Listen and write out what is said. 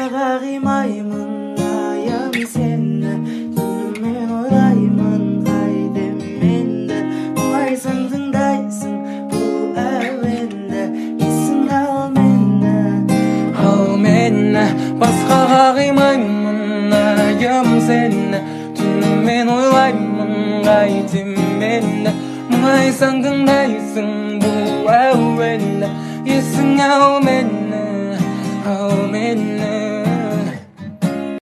қағимаймын аяп сені түнімен ойлаймын қайтем енді мұңайсың тыңдайсың бұл әуенді есің ал мені басқа қағимаймын аяп сені түнімен ойлаймын қайтем енді мұңайсың тыңдайсың бұл әуенді есің ал мені